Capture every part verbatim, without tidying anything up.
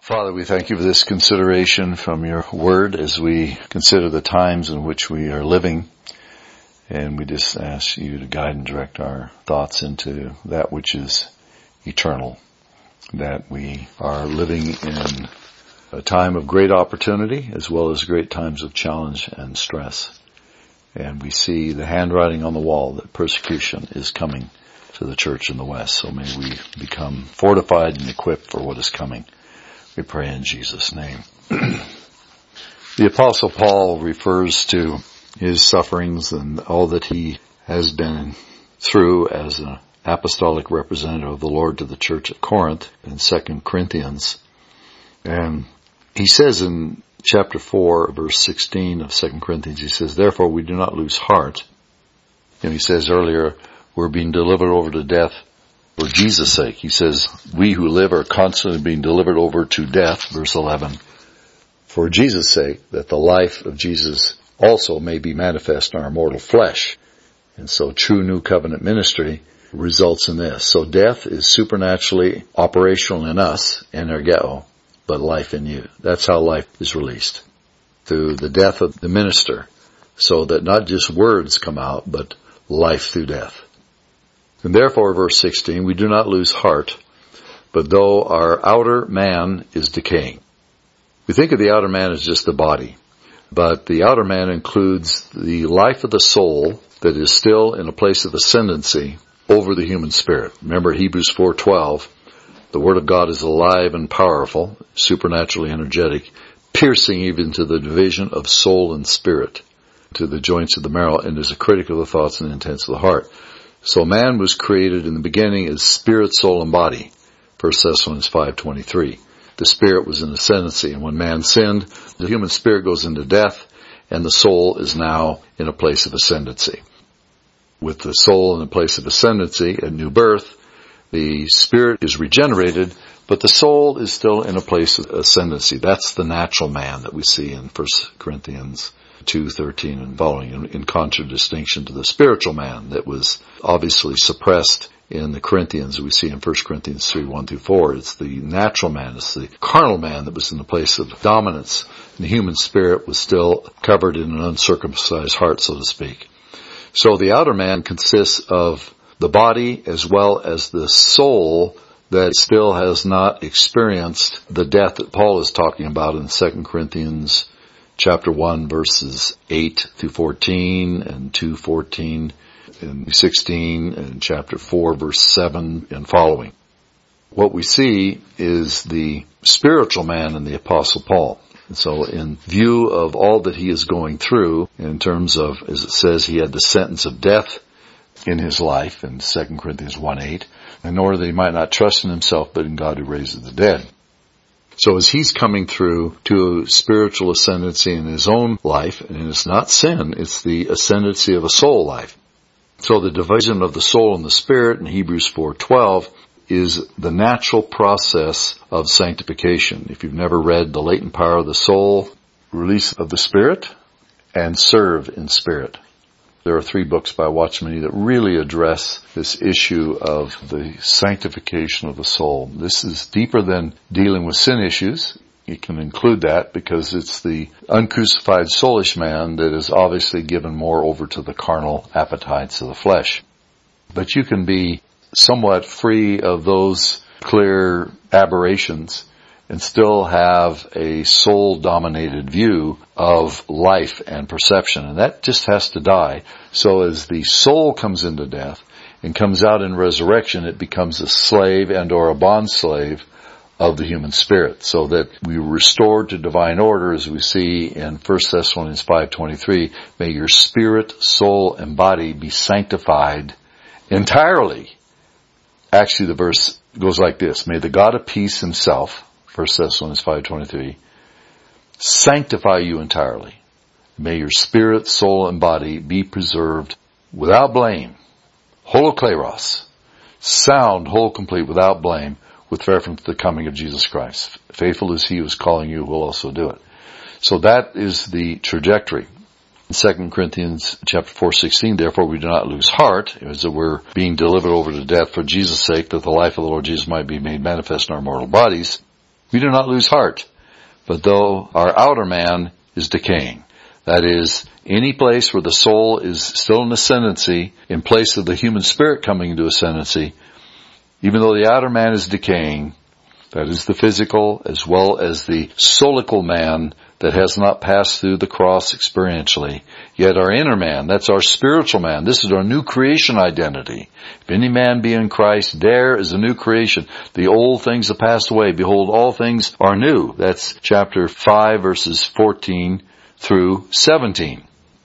Father, we thank you for this consideration from your word as we consider the times in which we are living. And we just ask you to guide and direct our thoughts into that which is eternal. That we are living in a time of great opportunity as well as great times of challenge and stress. And we see the handwriting on the wall that persecution is coming to the church in the West. So may we become fortified and equipped for what is coming. We pray in Jesus' name. The Apostle Paul refers to his sufferings and all that he has been through as an apostolic representative of the Lord to the church at Corinth in Second Corinthians. And he says in chapter four, verse sixteen of Second Corinthians, he says, "Therefore we do not lose heart." And he says earlier, we're being delivered over to death for Jesus' sake. He says, we who live are constantly being delivered over to death, verse eleven, for Jesus' sake, that the life of Jesus also may be manifest in our mortal flesh. And so true new covenant ministry results in this. So death is supernaturally operational in us, energeo, but life in you. That's how life is released, through the death of the minister, so that not just words come out, but life through death. And therefore, verse sixteen, we do not lose heart, but though our outer man is decaying. We think of the outer man as just the body, but the outer man includes the life of the soul that is still in a place of ascendancy over the human spirit. Remember Hebrews four twelve, the Word of God is alive and powerful, supernaturally energetic, piercing even to the division of soul and spirit, to the joints of the marrow, and is a critic of the thoughts and intents of the heart. So man was created in the beginning as spirit, soul, and body. First Thessalonians five twenty-three. The spirit was in ascendancy, and when man sinned, the human spirit goes into death, and the soul is now in a place of ascendancy. With the soul in a place of ascendancy at new birth, the spirit is regenerated, but the soul is still in a place of ascendancy. That's the natural man that we see in First Corinthians two thirteen and following, in, in contradistinction to the spiritual man that was obviously suppressed in the Corinthians. We see in First Corinthians three one through four. It's the natural man, it's the carnal man that was in the place of dominance. And the human spirit was still covered in an uncircumcised heart, so to speak. So the outer man consists of the body as well as the soul that still has not experienced the death that Paul is talking about in Second Corinthians chapter one, verses eight through fourteen, and two fourteen and sixteen, and chapter four, verse seven and following. What we see is the spiritual man in the Apostle Paul. And so in view of all that he is going through, in terms of, as it says, he had the sentence of death in his life in Second Corinthians one eight, in order that he might not trust in himself, but in God who raises the dead. So as he's coming through to spiritual ascendancy in his own life, and it's not sin, it's the ascendancy of a soul life. So the division of the soul and the spirit in Hebrews four twelve is the natural process of sanctification. If you've never read The Latent Power of the Soul, Release of the Spirit, and Serve in Spirit. There are three books by Watchman that really address this issue of the sanctification of the soul. This is deeper than dealing with sin issues. You can include that because it's the uncrucified soulish man that is obviously given more over to the carnal appetites of the flesh. But you can be somewhat free of those clear aberrations and still have a soul-dominated view of life and perception. And that just has to die. So as the soul comes into death and comes out in resurrection, it becomes a slave and or a bond slave of the human spirit. So that we restore to divine order, as we see in First Thessalonians five twenty-three, may your spirit, soul, and body be sanctified entirely. Actually, the verse goes like this: may the God of peace himself, First Thessalonians five twenty-three, sanctify you entirely. May your spirit, soul, and body be preserved without blame, holokleros, sound, whole, complete, without blame, with reference to the coming of Jesus Christ. Faithful is he who is calling you, who will also do it. So that is the trajectory. In Second Corinthians chapter four sixteen, therefore we do not lose heart, as that we're being delivered over to death for Jesus' sake, that the life of the Lord Jesus might be made manifest in our mortal bodies. We do not lose heart, but though our outer man is decaying, that is, any place where the soul is still in ascendancy, in place of the human spirit coming into ascendancy, even though the outer man is decaying, that is the physical as well as the soulical man that has not passed through the cross experientially. Yet our inner man, that's our spiritual man. This is our new creation identity. If any man be in Christ, there is a new creation. The old things have passed away. Behold, all things are new. That's chapter five, verses fourteen through seventeen.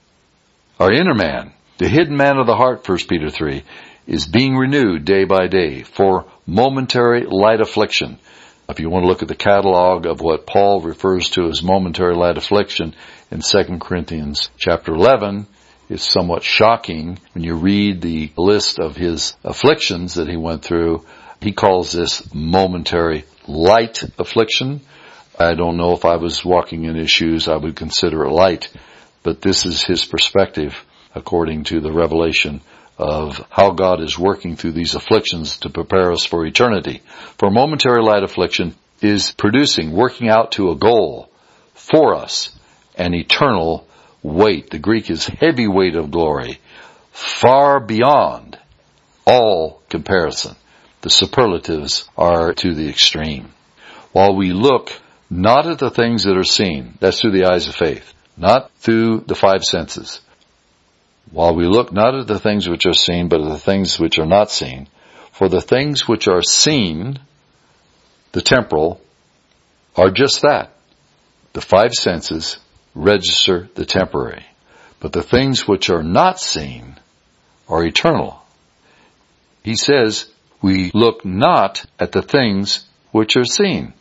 Our inner man, the hidden man of the heart, First Peter three, is being renewed day by day for momentary light affliction. If you want to look at the catalog of what Paul refers to as momentary light affliction in Second Corinthians chapter eleven, it's somewhat shocking when you read the list of his afflictions that he went through. He calls this momentary light affliction. I don't know if I was walking in his shoes, I would consider it light, but this is his perspective according to the revelation of how God is working through these afflictions to prepare us for eternity. For momentary light affliction is producing, working out to a goal for us, an eternal weight. The Greek is heavy weight of glory, far beyond all comparison. The superlatives are to the extreme. While we look not at the things that are seen, that's through the eyes of faith, not through the five senses. While we look not at the things which are seen, but at the things which are not seen. For the things which are seen, the temporal, are just that. The five senses register the temporary. But the things which are not seen are eternal. He says, we look not at the things which are seen,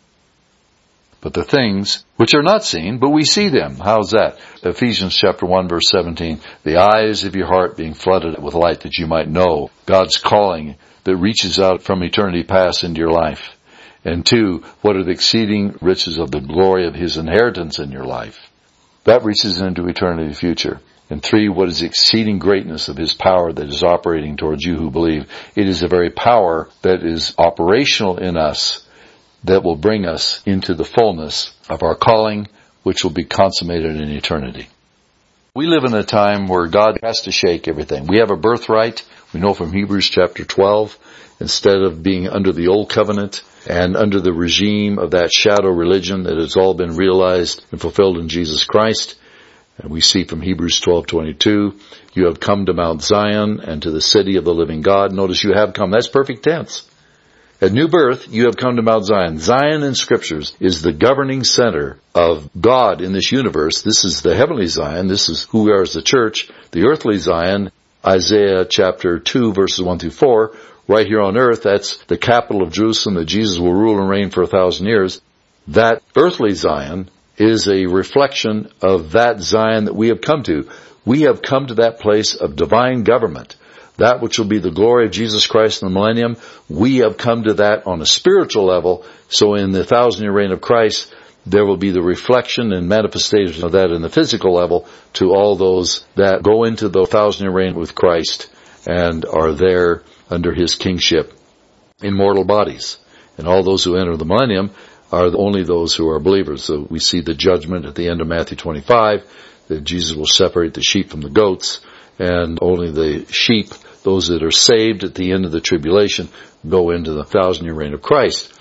but the things which are not seen, but we see them. How's that? Ephesians chapter one, verse seventeen. The eyes of your heart being flooded with light that you might know God's calling that reaches out from eternity past into your life. And two, what are the exceeding riches of the glory of His inheritance in your life? That reaches into eternity future. And three, what is the exceeding greatness of His power that is operating towards you who believe? It is the very power that is operational in us that will bring us into the fullness of our calling, which will be consummated in eternity. We live in a time where God has to shake everything. We have a birthright. We know from Hebrews chapter twelve, instead of being under the old covenant and under the regime of that shadow religion, that has all been realized and fulfilled in Jesus Christ. And we see from Hebrews twelve twenty-two, you have come to Mount Zion and to the city of the living God. Notice you have come. That's perfect tense. At new birth, you have come to Mount Zion. Zion in Scriptures is the governing center of God in this universe. This is the heavenly Zion. This is who we are as the church. The earthly Zion, Isaiah chapter two, verses one through four, right here on earth, that's the capital of Jerusalem that Jesus will rule and reign for a thousand years. That earthly Zion is a reflection of that Zion that we have come to. We have come to that place of divine government. That which will be the glory of Jesus Christ in the millennium, we have come to that on a spiritual level. So in the thousand-year reign of Christ, there will be the reflection and manifestation of that in the physical level to all those that go into the thousand-year reign with Christ and are there under His kingship in mortal bodies. And all those who enter the millennium are only those who are believers. So we see the judgment at the end of Matthew twenty-five, that Jesus will separate the sheep from the goats, and only the sheep, those that are saved at the end of the tribulation, go into the thousand-year reign of Christ.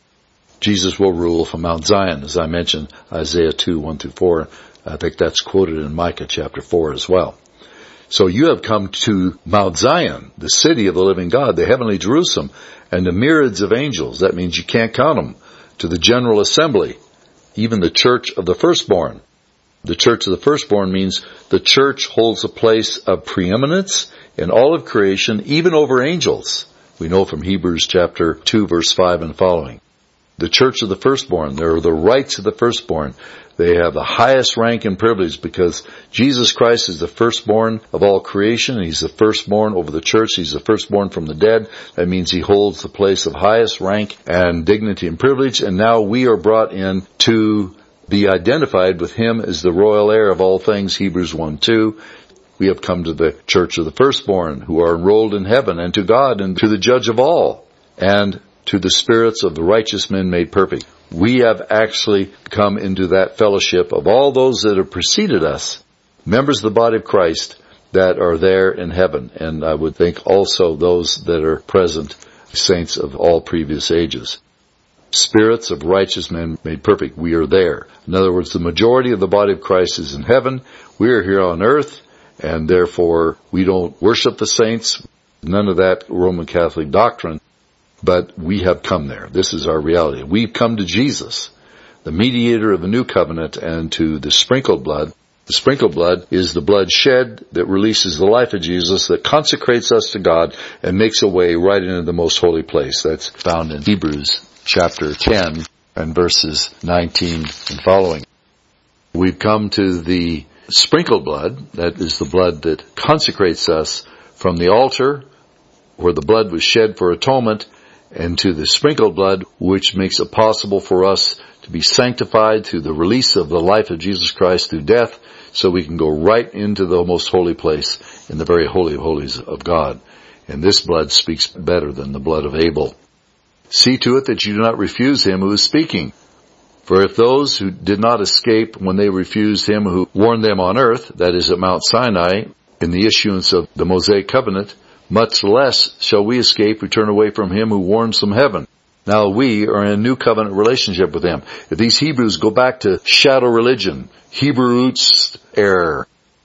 Jesus will rule from Mount Zion, as I mentioned, Isaiah two, one through four. I think that's quoted in Micah chapter four as well. So you have come to Mount Zion, the city of the living God, the heavenly Jerusalem, and the myriads of angels. That means you can't count them. To the general assembly, even the church of the firstborn. The church of the firstborn means the church holds a place of preeminence in all of creation, even over angels. We know from Hebrews chapter two, verse five and following. The church of the firstborn, there are the rights of the firstborn. They have the highest rank and privilege because Jesus Christ is the firstborn of all creation. He's the firstborn over the church. He's the firstborn from the dead. That means He holds the place of highest rank and dignity and privilege. And now we are brought in to be identified with Him as the royal heir of all things, Hebrews one two. We have come to the church of the firstborn who are enrolled in heaven, and to God and to the judge of all, and to the spirits of the righteous men made perfect. We have actually come into that fellowship of all those that have preceded us, members of the body of Christ, that are there in heaven. And I would think also those that are present, saints of all previous ages. Spirits of righteous men made perfect. We are there. In other words, the majority of the body of Christ is in heaven. We are here on earth, and therefore we don't worship the saints. None of that Roman Catholic doctrine. But we have come there. This is our reality. We've come to Jesus, the mediator of the new covenant, and to the sprinkled blood. The sprinkled blood is the blood shed that releases the life of Jesus, that consecrates us to God and makes a way right into the most holy place. That's found in Hebrews chapter ten and verses nineteen and following. We've come to the sprinkled blood. That is the blood that consecrates us from the altar where the blood was shed for atonement, and to the sprinkled blood, which makes it possible for us to be sanctified through the release of the life of Jesus Christ through death, so we can go right into the most holy place in the very holy of holies of God. And this blood speaks better than the blood of Abel. See to it that you do not refuse him who is speaking. For if those who did not escape when they refused him who warned them on earth, that is at Mount Sinai, in the issuance of the Mosaic covenant, much less shall we escape who turn away from him who warns from heaven. Now we are in a new covenant relationship with him. If these Hebrews go back to shadow religion, Hebrew roots error,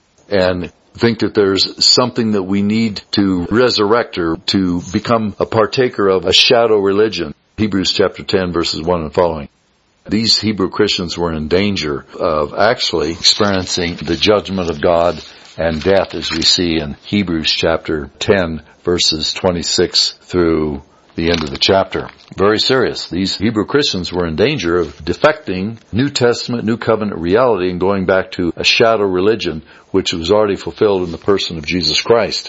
and think that there's something that we need to resurrect or to become a partaker of a shadow religion, Hebrews chapter ten verses one and following. These Hebrew Christians were in danger of actually experiencing the judgment of God and death, as we see in Hebrews chapter ten verses twenty-six through the end of the chapter. Very serious. These Hebrew Christians were in danger of defecting New Testament, New Covenant reality and going back to a shadow religion which was already fulfilled in the person of Jesus Christ.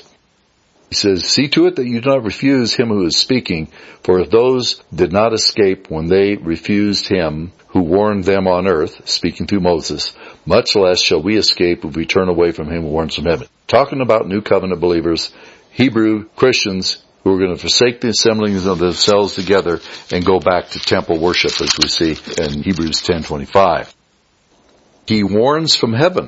He says, see to it that you do not refuse him who is speaking, for if those did not escape when they refused him who warned them on earth, speaking through Moses, much less shall we escape if we turn away from him who warns from heaven. Talking about New Covenant believers, Hebrew Christians who are going to forsake the assemblings of themselves together and go back to temple worship, as we see in Hebrews ten twenty-five. He warns from heaven,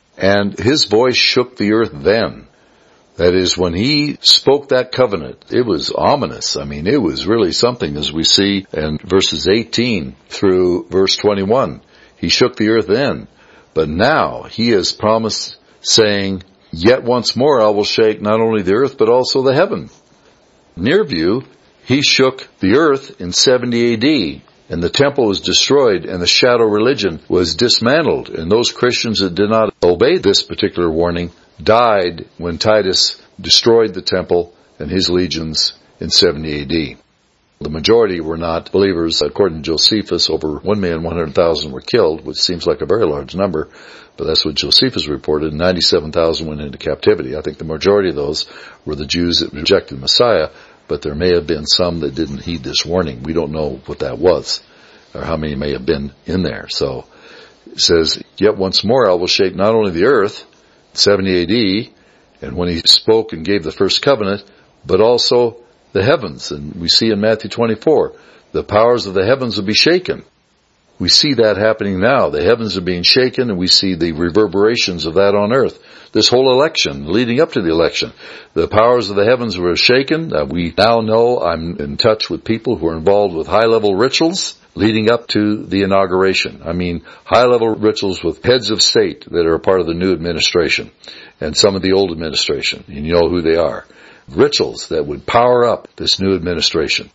and his voice shook the earth then. That is, when he spoke that covenant, it was ominous. I mean, it was really something, as we see in verses eighteen through verse twenty-one. He shook the earth then, but now he has promised, saying, yet once more I will shake not only the earth, but also the heaven. Near view, he shook the earth in seventy A D, and the temple was destroyed, and the shadow religion was dismantled, and those Christians that did not obey this particular warning died when Titus destroyed the temple and his legions in seventy A D. The majority were not believers. According to Josephus, over one million one hundred thousand were killed, which seems like a very large number, but that's what Josephus reported. ninety-seven thousand went into captivity. I think the majority of those were the Jews that rejected the Messiah, but there may have been some that didn't heed this warning. We don't know what that was, or how many may have been in there. So it says, yet once more I will shake not only the earth, seventy A D, and when he spoke and gave the first covenant, but also the heavens. And we see in Matthew twenty-four, the powers of the heavens will be shaken. We see that happening now. The heavens are being shaken, and we see the reverberations of that on earth. This whole election, leading up to the election, the powers of the heavens were shaken. Uh, we now know, I'm in touch with people who are involved with high-level rituals leading up to the inauguration. I mean, high-level rituals with heads of state that are a part of the new administration and some of the old administration, and you know who they are. Rituals that would power up this new administration.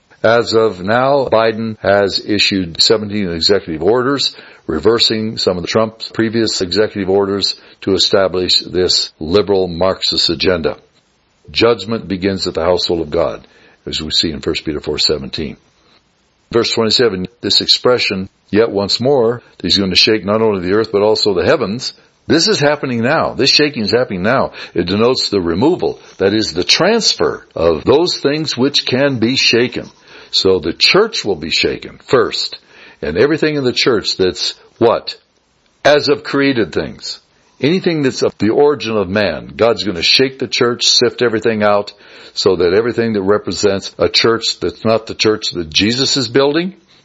As of now, Biden has issued seventeen executive orders, reversing some of the Trump's previous executive orders to establish this liberal Marxist agenda. Judgment begins at the household of God, as we see in First Peter four seventeen. Verse twenty-seven, this expression, yet once more, he's going to shake not only the earth but also the heavens. This is happening now. This shaking is happening now. It denotes the removal, that is the transfer of those things which can be shaken. So the church will be shaken first. And everything in the church that's what? As of created things. Anything that's of the origin of man. God's going to shake the church, sift everything out, so that everything that represents a church that's not the church that Jesus is building,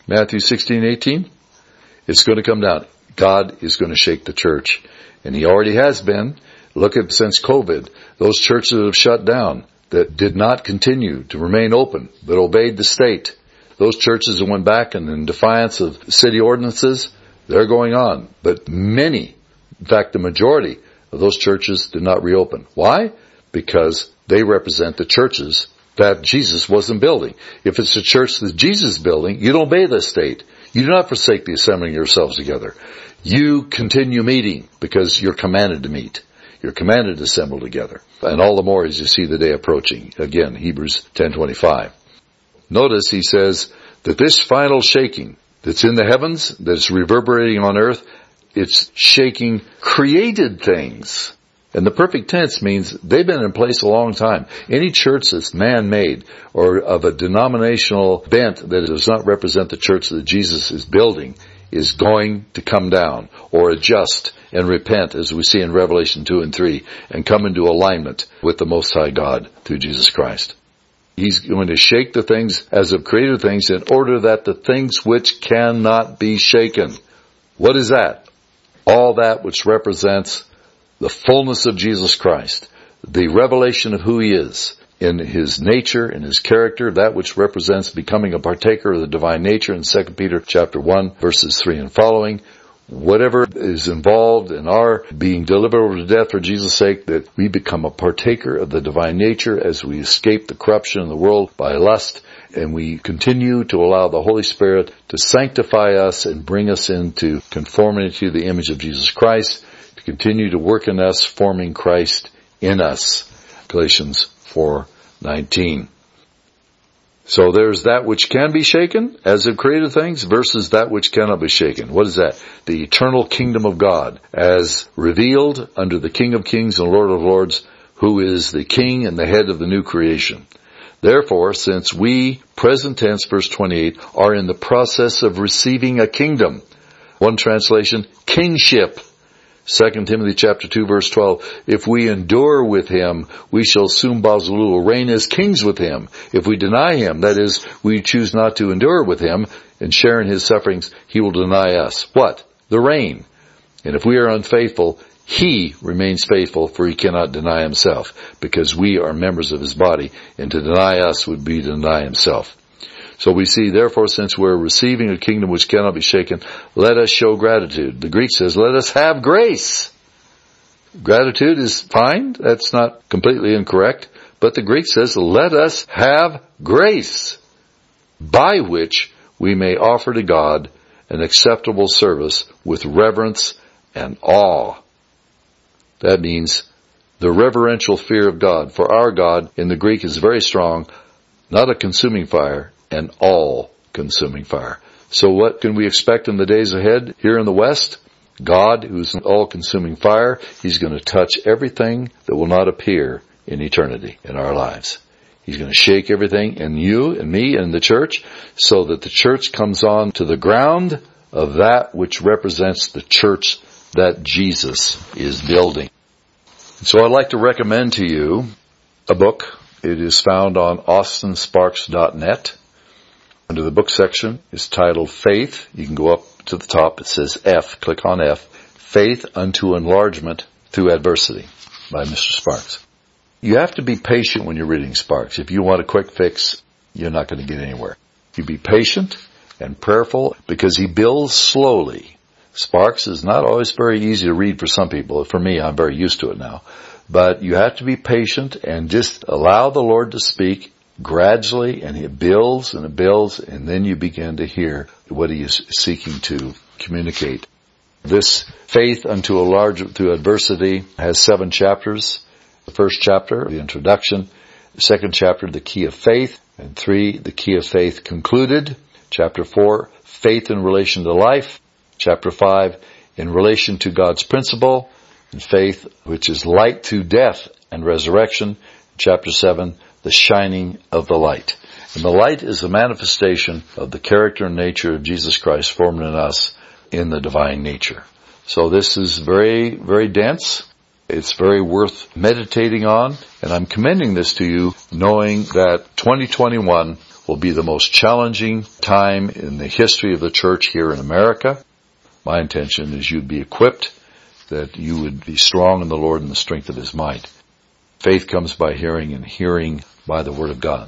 Matthew sixteen eighteen. It's going to come down. God is going to shake the church. And He already has been. Look at since COVID, those churches that have shut down, that did not continue to remain open, but obeyed the state. Those churches that went back and in defiance of city ordinances, they're going on. But many, in fact the majority of those churches did not reopen. Why? Because they represent the churches that Jesus wasn't building. If it's a church that Jesus is building, you don't obey the state. You do not forsake the assembling yourselves together. You continue meeting because you're commanded to meet. You're commanded to assemble together. And all the more as you see the day approaching. Again, Hebrews ten twenty-five. Notice he says that this final shaking that's in the heavens, that's reverberating on earth, it's shaking created things. And the perfect tense means they've been in place a long time. Any church that's man-made or of a denominational bent that does not represent the church that Jesus is building is going to come down or adjust and repent, as we see in Revelation two and three, and come into alignment with the Most High God through Jesus Christ. He's going to shake the things as of created things in order that the things which cannot be shaken. What is that? All that which represents the fullness of Jesus Christ, the revelation of who He is in His nature, in His character, that which represents becoming a partaker of the divine nature in Second Peter chapter one, verses three and following. Whatever is involved in our being delivered over to death for Jesus' sake, that we become a partaker of the divine nature as we escape the corruption in the world by lust, and we continue to allow the Holy Spirit to sanctify us and bring us into conformity to the image of Jesus Christ, to continue to work in us, forming Christ in us. Galatians four nineteen. So there's that which can be shaken as of created things versus that which cannot be shaken. What is that? The eternal kingdom of God as revealed under the King of Kings and Lord of Lords, who is the King and the head of the new creation. Therefore, since we, present tense, verse twenty-eight, are in the process of receiving a kingdom. One translation, kingship. Second Timothy chapter two verse twelve, if we endure with Him, we shall soon Bazalul reign as kings with Him. If we deny Him, that is, we choose not to endure with Him and share in His sufferings, He will deny us. What? The reign. And if we are unfaithful, He remains faithful, for He cannot deny Himself, because we are members of His body, and to deny us would be to deny Himself. So we see, therefore, since we're receiving a kingdom which cannot be shaken, let us show gratitude. The Greek says, let us have grace. Gratitude is fine. That's not completely incorrect. But the Greek says, let us have grace, by which we may offer to God an acceptable service with reverence and awe. That means the reverential fear of God. For our God, in the Greek, is very strong, not a consuming fire, an all-consuming fire. So what can we expect in the days ahead here in the West? God, who's an all-consuming fire, He's going to touch everything that will not appear in eternity in our lives. He's going to shake everything in you and me and the church, so that the church comes on to the ground of that which represents the church that Jesus is building. So I'd like to recommend to you a book. It is found on austin sparks dot net. Under the book section, it's titled Faith. You can go up to the top. It says F. Click on F. Faith Unto Enlargement Through Adversity by Mister Sparks. You have to be patient when you're reading Sparks. If you want a quick fix, you're not going to get anywhere. You be patient and prayerful because he builds slowly. Sparks is not always very easy to read for some people. For me, I'm very used to it now. But you have to be patient and just allow the Lord to speak gradually, and it builds and it builds, and then you begin to hear what he is seeking to communicate. This Faith Unto a Large Through Adversity has seven chapters. The first chapter, the introduction. The second chapter, the key of faith. And three, the key of faith concluded. Chapter four, faith in relation to life. Chapter five, in relation to God's principle. And faith, which is light to death and resurrection. Chapter seven, the shining of the light. And the light is a manifestation of the character and nature of Jesus Christ formed in us in the divine nature. So this is very, very dense. It's very worth meditating on. And I'm commending this to you knowing that twenty twenty-one will be the most challenging time in the history of the church here in America. My intention is you'd be equipped, that you would be strong in the Lord and the strength of His might. Faith comes by hearing, and hearing by the Word of God.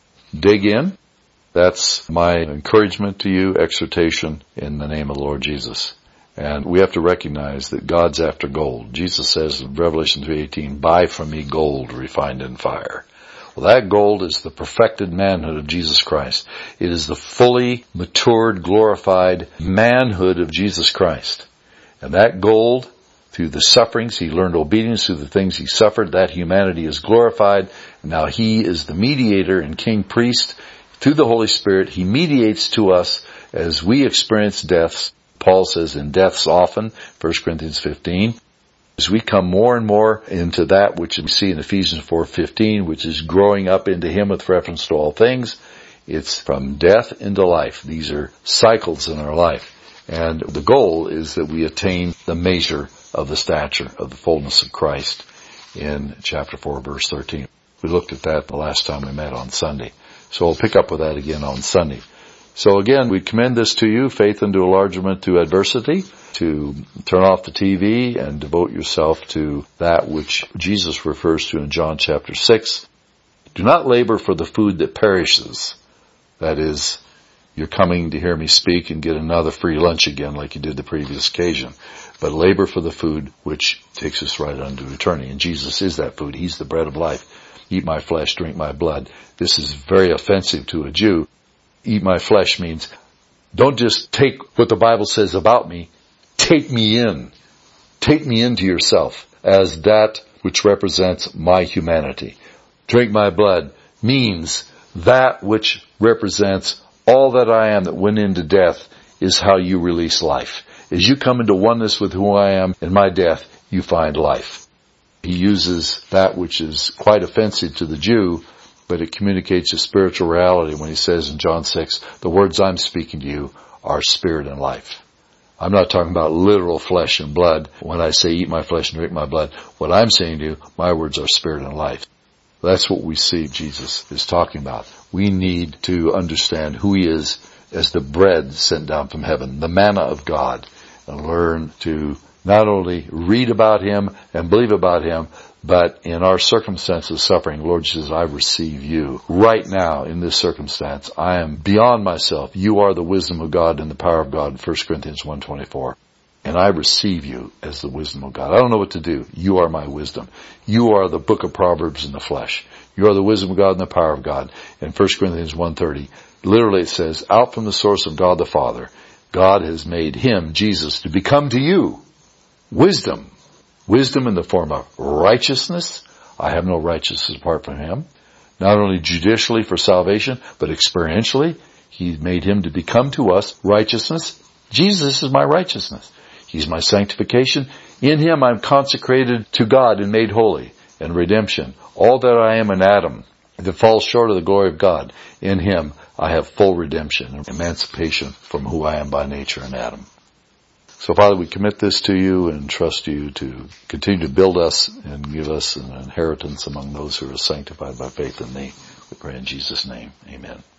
Dig in. That's my encouragement to you, exhortation in the name of the Lord Jesus. And we have to recognize that God's after gold. Jesus says in Revelation three eighteen, buy from me gold refined in fire. Well, that gold is the perfected manhood of Jesus Christ. It is the fully matured, glorified manhood of Jesus Christ. And that gold, through the sufferings, He learned obedience through the things He suffered. That humanity is glorified. Now He is the mediator and king priest. Through the Holy Spirit, He mediates to us as we experience deaths. Paul says in deaths often, First Corinthians fifteen. As we come more and more into that which we see in Ephesians four fifteen, which is growing up into Him with reference to all things, it's from death into life. These are cycles in our life. And the goal is that we attain the measure of the stature of the fullness of Christ in chapter four, verse thirteen. We looked at that the last time we met on Sunday. So we'll pick up with that again on Sunday. So again, we commend this to you, faith unto enlargement to adversity, to turn off the T V and devote yourself to that which Jesus refers to in John chapter six. Do not labor for the food that perishes. That is, you're coming to hear me speak and get another free lunch again like you did the previous occasion. But labor for the food which takes us right unto eternity. And Jesus is that food. He's the bread of life. Eat my flesh, drink my blood. This is very offensive to a Jew. Eat my flesh means don't just take what the Bible says about me. Take me in. Take me into yourself as that which represents my humanity. Drink my blood means that which represents all that I am that went into death is how you release life. As you come into oneness with who I am in my death, you find life. He uses that which is quite offensive to the Jew, but it communicates a spiritual reality when he says in John six, the words I'm speaking to you are spirit and life. I'm not talking about literal flesh and blood. When I say eat my flesh and drink my blood, what I'm saying to you, my words are spirit and life. That's what we see Jesus is talking about. We need to understand who He is as the bread sent down from heaven, the manna of God, and learn to not only read about Him and believe about Him, but in our circumstances of suffering, Lord says, I receive you. Right now, in this circumstance, I am beyond myself. You are the wisdom of God and the power of God, First Corinthians one twenty-four. And I receive you as the wisdom of God. I don't know what to do. You are my wisdom. You are the book of Proverbs in the flesh. You are the wisdom of God and the power of God. In First Corinthians one thirty, literally it says, out from the source of God the Father, God has made Him, Jesus, to become to you wisdom. Wisdom in the form of righteousness. I have no righteousness apart from Him. Not only judicially for salvation, but experientially. He made Him to become to us righteousness. Jesus is my righteousness. He's my sanctification. In Him I'm consecrated to God and made holy and redemption. All that I am in Adam that falls short of the glory of God, in Him I have full redemption and emancipation from who I am by nature in Adam. So, Father, we commit this to you and trust you to continue to build us and give us an inheritance among those who are sanctified by faith in thee. We pray in Jesus' name. Amen.